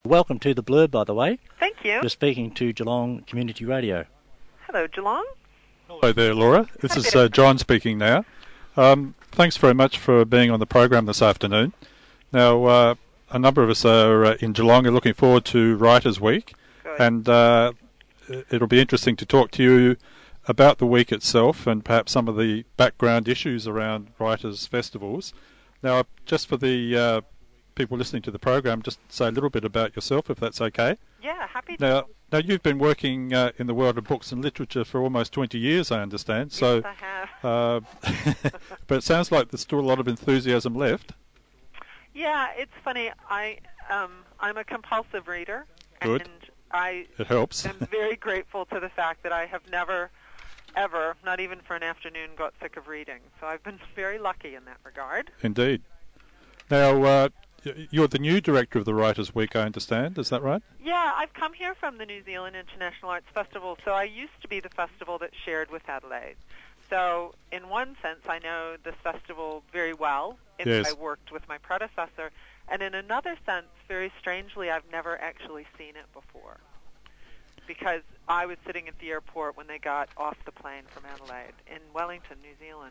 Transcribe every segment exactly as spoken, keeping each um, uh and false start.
Welcome to The Blurb, by the way. Thank you. You're speaking to Geelong Community Radio. Hello, Geelong. Hello there, Laura. This is uh, John speaking now. Um, thanks very much for being on the program this afternoon. Now, uh, a number of us are uh, in Geelong are looking forward to Writers' Week, Good. and uh, it'll be interesting to talk to you about the week itself and perhaps some of the background issues around writers' festivals. Now, just for the uh, people listening to the program, just say a little bit about yourself, if that's okay. Yeah, happy to. Now, now you've been working uh, in the world of books and literature for almost twenty years, I understand. Yes, so, I have. Uh, but it sounds like there's still a lot of enthusiasm left. Yeah, it's funny. I um, I'm a compulsive reader, Good. and I It helps. am very grateful to the fact that I have never, ever, not even for an afternoon, got sick of reading. So I've been very lucky in that regard. Indeed. Now, uh, y- you're the new director of the Writers' Week, I understand. Is that right? Yeah, I've come here from the New Zealand International Arts Festival, so I used to be the festival that shared with Adelaide. So in one sense, I know this festival very well, in Yes. that I worked with my predecessor, and in another sense, very strangely, I've never actually seen it before, because I was sitting at the airport when they got off the plane from Adelaide in Wellington, New Zealand.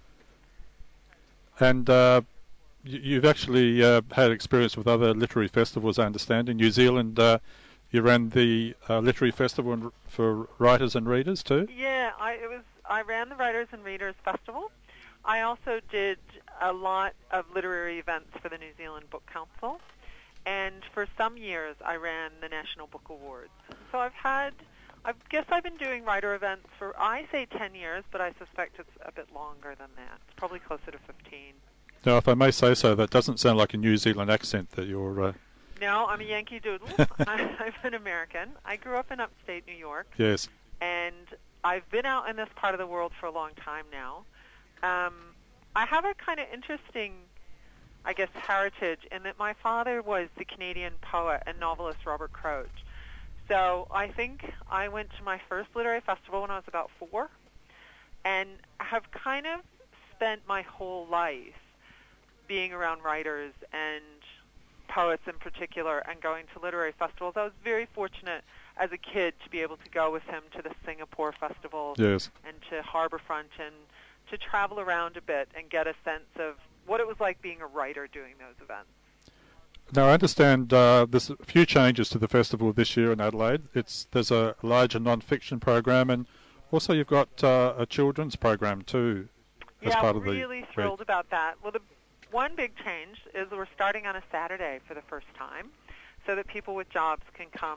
And uh, y- you've actually uh, had experience with other literary festivals, I understand. In New Zealand, uh, you ran the uh, literary festival and r- for writers and readers too? Yeah, I it was. I ran the Writers and Readers Festival. I also did a lot of literary events for the New Zealand Book Council, and for some years I ran the National Book Awards. So I've had, I guess I've been doing writer events for, I say ten years, but I suspect it's a bit longer than that. It's probably closer to fifteen. Now, if I may say so, that doesn't sound like a New Zealand accent that you're... Uh, No, I'm a Yankee Doodle. I, I'm an American. I grew up in upstate New York. yes. And I've been out in this part of the world for a long time now. Um, I have a kind of interesting, I guess, heritage in that my father was the Canadian poet and novelist Robert Crouch. So I think I went to my first literary festival when I was about four, and have kind of spent my whole life being around writers and poets in particular and going to literary festivals. I was very fortunate as a kid to be able to go with him to the Singapore Festival Yes. and to Harbourfront and to travel around a bit and get a sense of what it was like being a writer doing those events. Now, I understand uh, there's a few changes to the festival this year in Adelaide. It's There's a larger non-fiction program, and also you've got uh, a children's program too as yeah, part we're of the really week. thrilled about that. Well, the one big change is we're starting on a Saturday for the first time so that people with jobs can come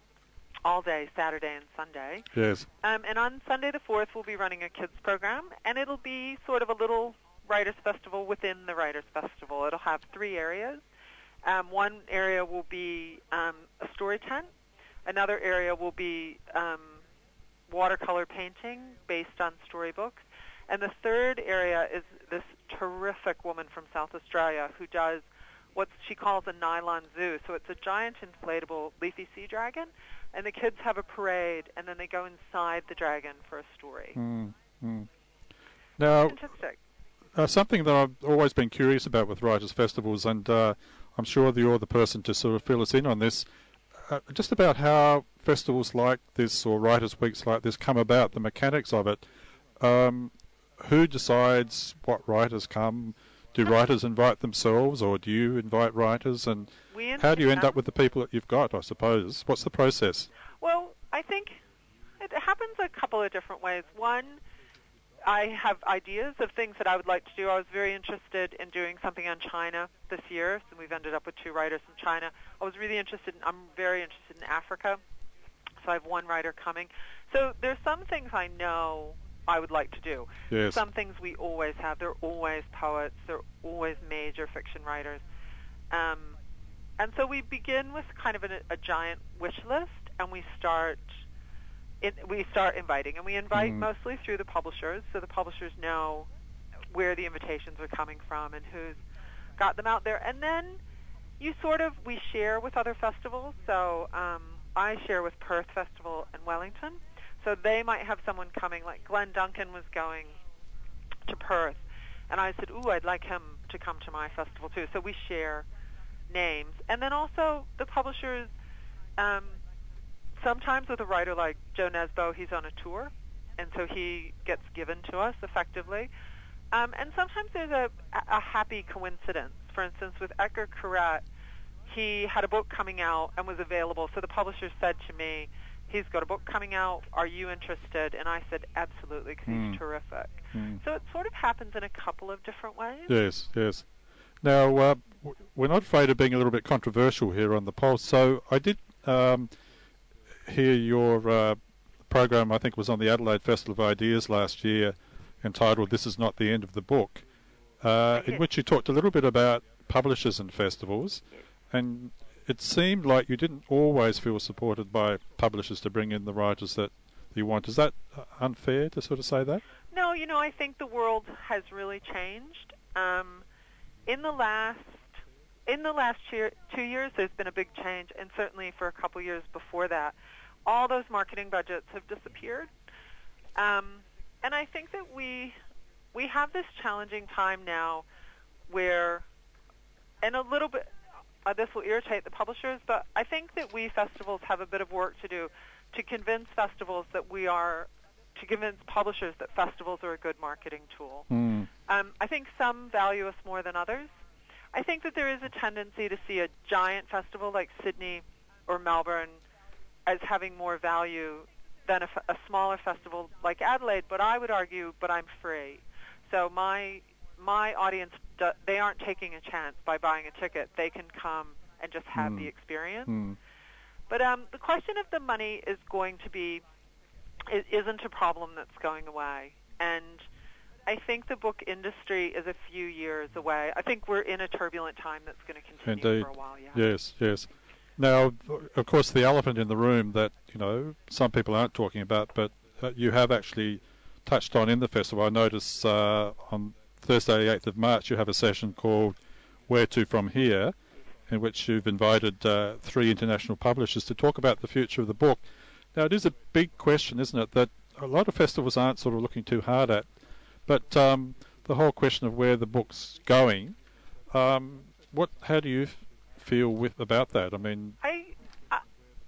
all day, Saturday and Sunday. Yes. Um, and on Sunday the fourth, we'll be running a kids program, and it'll be sort of a little Writers' Festival within the Writers' Festival. It'll have three areas. Um, one area will be um, a story tent. Another area will be um, watercolor painting based on storybooks. And the third area is this terrific woman from South Australia who does what she calls a nylon zoo. So it's a giant inflatable leafy sea dragon, and the kids have a parade, and then they go inside the dragon for a story. Mm, mm. Now, Fantastic. uh, something that I've always been curious about with writers' festivals, and uh, I'm sure that you're the person to sort of fill us in on this, uh, just about how festivals like this or writers' weeks like this come about, the mechanics of it. Um, who decides what writers come? Do writers invite themselves, or do you invite writers? And We how do you end them. up with the people that you've got, I suppose? What's the process? Well, I think it happens a couple of different ways. One, I have ideas of things that I would like to do. I was very interested in doing something on China this year, so we've ended up with two writers from China. I was really interested in, I'm very interested in Africa, so I have one writer coming. So there's some things I know I would like to do. Yes. Some things we always have. There are always poets. There are always major fiction writers. Um, and so we begin with kind of a, a giant wish list, and we start in, we start inviting. And we invite Mm. mostly through the publishers, so the publishers know where the invitations are coming from and who's got them out there. And then you sort of, we share with other festivals. So um, I share with Perth Festival and Wellington. So they might have someone coming, like Glenn Duncan was going to Perth, and I said, ooh, I'd like him to come to my festival too. So we share names. And then also the publishers, um, sometimes with a writer like Joe Nesbo, he's on a tour, and so he gets given to us effectively. Um, and sometimes there's a, a happy coincidence. For instance, with Edgar Keret, he had a book coming out and was available. So the publisher said to me, he's got a book coming out. Are you interested? And I said, absolutely, because Mm. he's terrific. Mm. So it sort of happens in a couple of different ways. Yes, yes. Now, uh, w- we're not afraid of being a little bit controversial here on the Pulse. So I did um, hear your uh, program, I think it was on the Adelaide Festival of Ideas last year, entitled This Is Not the End of the Book, uh, in which you talked a little bit about publishers and festivals. And it seemed like you didn't always feel supported by publishers to bring in the writers that you want. Is that uh, unfair to sort of say that? No, you know, I think the world has really changed. Um, in the last in the last year, two years, there's been a big change, and certainly for a couple years before that, all those marketing budgets have disappeared. Um, and I think that we we have this challenging time now, where, and a little bit. Uh, this will irritate the publishers, but I think that we festivals have a bit of work to do to convince festivals that we are, to convince publishers that festivals are a good marketing tool. Mm. Um, I think some value us more than others. I think that there is a tendency to see a giant festival like Sydney or Melbourne as having more value than a, f- a smaller festival like Adelaide, but I would argue, but I'm free. So my my audience, do, they aren't taking a chance by buying a ticket. They can come and just have Mm. the experience. Mm. But um, the question of the money is going to be, it isn't a problem that's going away. And I think the book industry is a few years away. I think we're in a turbulent time that's going to continue Indeed. for a while, yeah. Yes, yes. Now, of course, the elephant in the room that, you know, some people aren't talking about, but uh, you have actually touched on in the festival. I notice uh, on Thursday, the eighth of March, you have a session called Where To From Here, in which you've invited uh, three international publishers to talk about the future of the book. Now, it is a big question, isn't it, that a lot of festivals aren't sort of looking too hard at, but um, the whole question of where the book's going, um, what? How do you f- feel with about that? I mean, I, I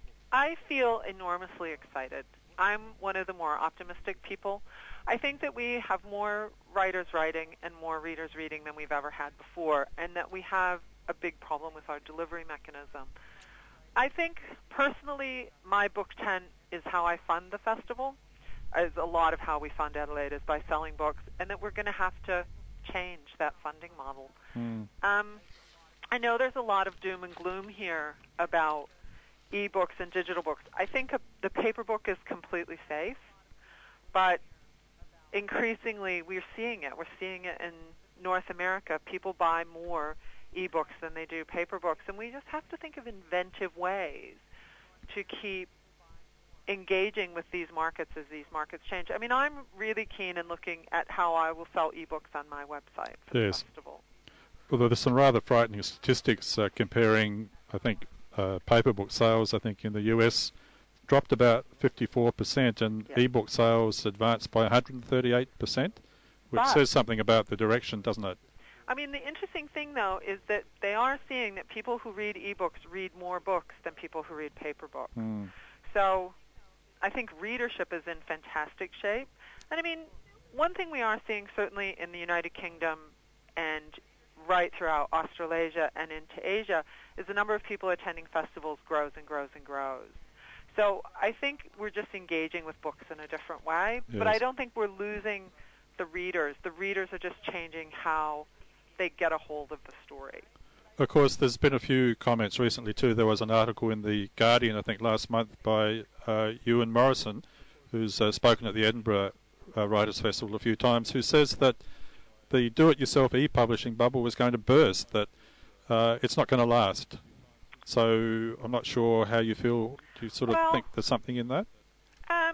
I feel enormously excited. I'm one of the more optimistic people. I think that we have more writers writing and more readers reading than we've ever had before, and that we have a big problem with our delivery mechanism. I think, personally, my book tent is how I fund the festival, as a lot of how we fund Adelaide is by selling books, and that we're going to have to change that funding model. mm, Um, I know there's a lot of doom and gloom here about e-books and digital books. I think a, the paper book is completely safe, but increasingly we're seeing it. We're seeing it in North America. People buy more e-books than they do paper books, and we just have to think of inventive ways to keep engaging with these markets as these markets change. I mean, I'm really keen in looking at how I will sell e-books on my website for Yes. the festival. although there's some rather frightening statistics uh, comparing, I think, uh, paper book sales, I think, in the U S dropped about fifty-four percent, and Yes. e-book sales advanced by one hundred thirty-eight percent, which But- says something about the direction, doesn't it? I mean, the interesting thing, though, is that they are seeing that people who read e-books read more books than people who read paper books. Mm. So I think readership is in fantastic shape. And, I mean, one thing we are seeing certainly in the United Kingdom and right throughout Australasia and into Asia is the number of people attending festivals grows and grows and grows. So I think we're just engaging with books in a different way. But I Yes. don't think we're losing the readers. The readers are just changing how they get a hold of the story. Of course, there's been a few comments recently too. There was an article in the Guardian, I think, last month by uh, Ewan Morrison, who's uh, spoken at the Edinburgh uh, Writers' Festival a few times, who says that the do-it-yourself e-publishing bubble was going to burst, that uh, it's not going to last. So I'm not sure how you feel. Do you sort of Well- think there's something in that? Um,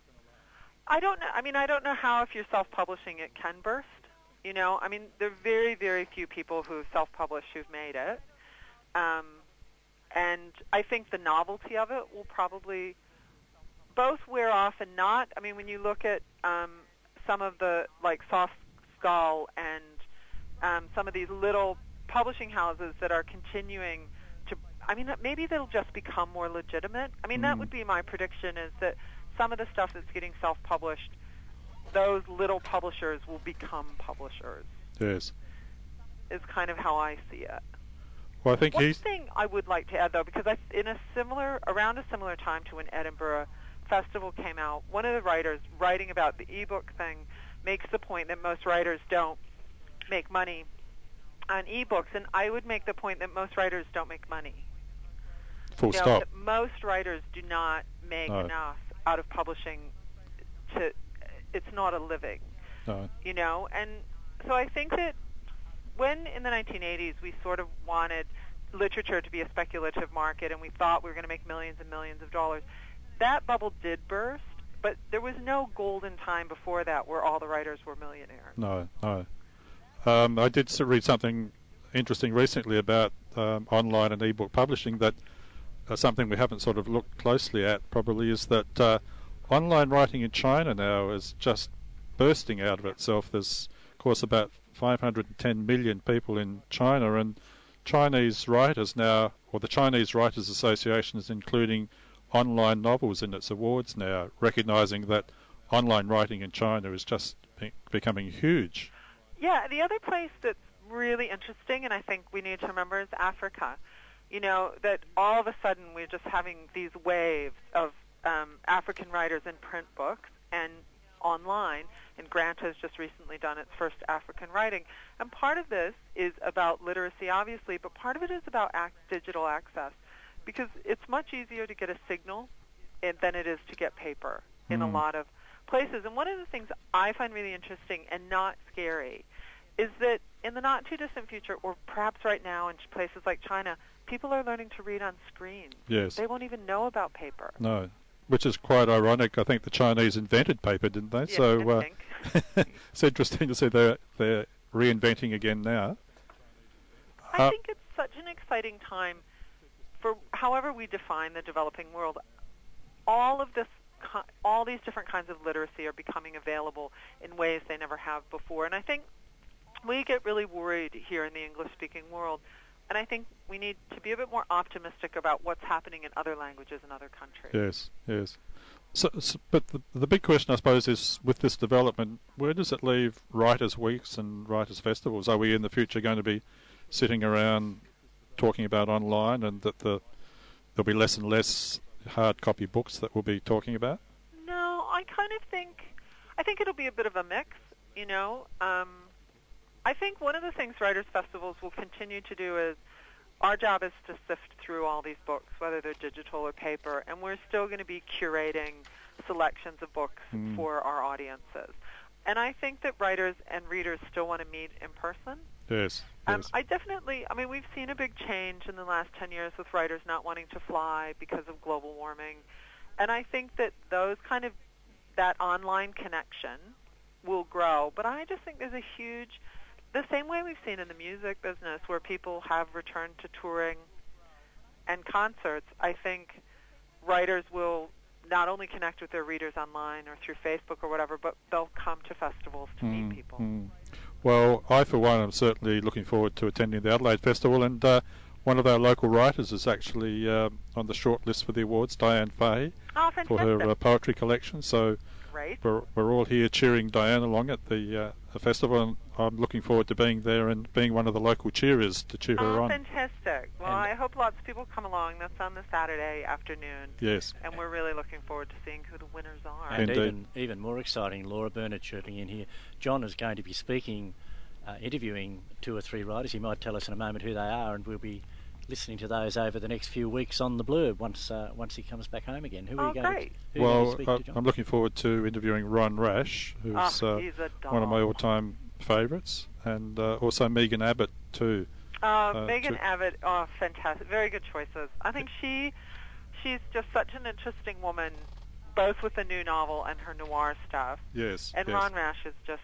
I don't know. I mean, I don't know how if you're self-publishing it can burst. You know, I mean, there are very, very few people who self-publish who've made it. Um, and I think the novelty of it will probably both wear off and not. I mean, when you look at um, some of the, like, Soft Skull and um, some of these little publishing houses that are continuing to, I mean, maybe they'll just become more legitimate. I mean, Mm. that would be my prediction, is that some of the stuff that's getting self-published, those little publishers will become publishers. Yes. Is kind of how I see it. Well, I think One he's... thing I would like to add, though, because I, in a similar, around a similar time to when Edinburgh Festival came out, one of the writers writing about the ebook thing makes the point that most writers don't make money on ebooks, and I would make the point that most writers don't make money. Full you know, stop. that most writers do not make No. enough out of publishing to, it's not a living, No. you know, and so I think that when in the nineteen eighties we sort of wanted literature to be a speculative market and we thought we were going to make millions and millions of dollars, that bubble did burst, but there was no golden time before that where all the writers were millionaires. No, no. Um, I did s- read something interesting recently about um, online and ebook publishing, that uh, something we haven't sort of looked closely at probably is that uh, online writing in China now is just bursting out of itself. There's, of course, about five hundred ten million people in China, and Chinese writers now, or the Chinese Writers Association is including online novels in its awards now, recognising that online writing in China is just be- becoming huge. Yeah, the other place that's really interesting, and I think we need to remember, is Africa. You know, that all of a sudden we're just having these waves of um, African writers in print books and online, and Grant has just recently done its first African writing. And part of this is about literacy, obviously, but part of it is about ac- digital access, because it's much easier to get a signal in, than it is to get paper in Mm. a lot of places. And one of the things I find really interesting and not scary is that in the not-too-distant future, or perhaps right now in places like China, people are learning to read on screens. Yes. They won't even know about paper. No. Which is quite ironic. I think the Chinese invented paper, didn't they? Yeah, so I uh, think. it's interesting to see they're, they're reinventing again now. I Uh, think it's such an exciting time for however we define the developing world. All of this, ki- all these different kinds of literacy are becoming available in ways they never have before. And I think we get really worried here in the English-speaking world, and I think we need to be a bit more optimistic about what's happening in other languages in other countries. Yes, yes. So, so, but the, the big question, I suppose, is with this development, where does it leave writers' weeks and writers' festivals? Are we in the future going to be sitting around talking about online, and that the there'll be less and less hard copy books that we'll be talking about? No, I kind of think, I think it'll be a bit of a mix, you know. Um, I think one of the things writers' festivals will continue to do is, our job is to sift through all these books, whether they're digital or paper, and we're still going to be curating selections of books Mm. for our audiences. And I think that writers and readers still want to meet in person. Yes, Um, yes. I definitely, I mean, we've seen a big change in the last ten years with writers not wanting to fly because of global warming. And I think that those kind of, that online connection will grow. But I just think there's a huge, the same way we've seen in the music business where people have returned to touring and concerts, I think writers will not only connect with their readers online or through Facebook or whatever, but they'll come to festivals to Mm, meet people. mm. Well, I, for one, am certainly looking forward to attending the Adelaide Festival, and uh, one of our local writers is actually uh, on the short list for the awards, Diane Fahey, Oh, for fantastic. her uh, poetry collection. So Great. we're, we're all here cheering Diane along at the, uh, the festival, and I'm looking forward to being there and being one of the local cheerers to cheer her Oh, on. fantastic. Well, And- I hope lots of people come along. That's on the Saturday afternoon. Yes. And we're really looking forward to seeing who the winners are. And Indeed. even even more exciting, Laura Bernard chirping in here. John is going to be speaking, uh, interviewing two or three writers. He might tell us in a moment who they are, and we'll be listening to those over the next few weeks on the Blurb once uh, once he comes back home again. Who are Oh, you going great. to, who are you going Well, to speak uh, to, John? I'm looking forward to interviewing Ron Rash, who's Oh, uh, he's a doll. one of my all-time favourites, and uh, also Megan Abbott too. Uh, uh, Megan to- Abbott, oh, fantastic. Very good choices. I think she, she's just such an interesting woman, both with the new novel and her noir stuff. Yes. And yes. Ron Rash is just,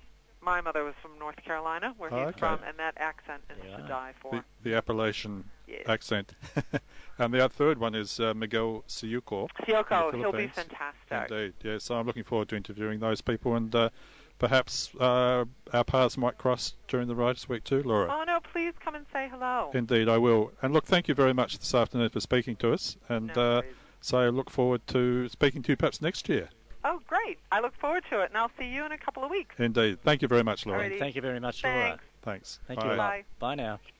my mother was from North Carolina, where Oh, he's okay. from, and that accent is Yeah. to die for. the, the Appalachian Yes. accent. And the third one is uh, Miguel Siuko. Sioko, the he'll be Philippines. fantastic. Indeed, yes. So I'm looking forward to interviewing those people, and uh, perhaps uh, our paths might cross during the Writers' Week too, Laura. Oh, no, please come and say hello. Indeed, I will. And look, thank you very much this afternoon for speaking to us. And No uh, worries. so I look forward to speaking to you perhaps next year. Oh, great. I look forward to it, and I'll see you in a couple of weeks. Indeed. Thank you very much, Laura. Alrighty. Thank you very much, Laura. Thanks. Thanks. Thank Bye. you a lot. Bye. Bye now.